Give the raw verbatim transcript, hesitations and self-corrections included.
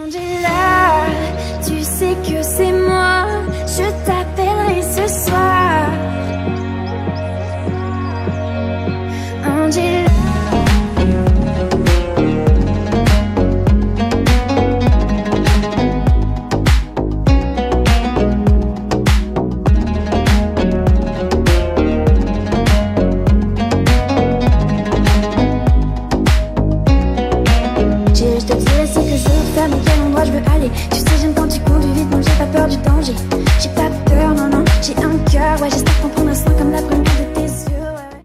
Angela, tu sais que c'est moi, je t'appellerai ce soir. Angela. Je te dirai ce que je veux faire, dans quel endroit je veux aller. Tu sais j'aime quand tu conduis vite, non j'ai pas peur du danger. J'ai pas peur, non non, j'ai un cœur, ouais j'espère comprendre.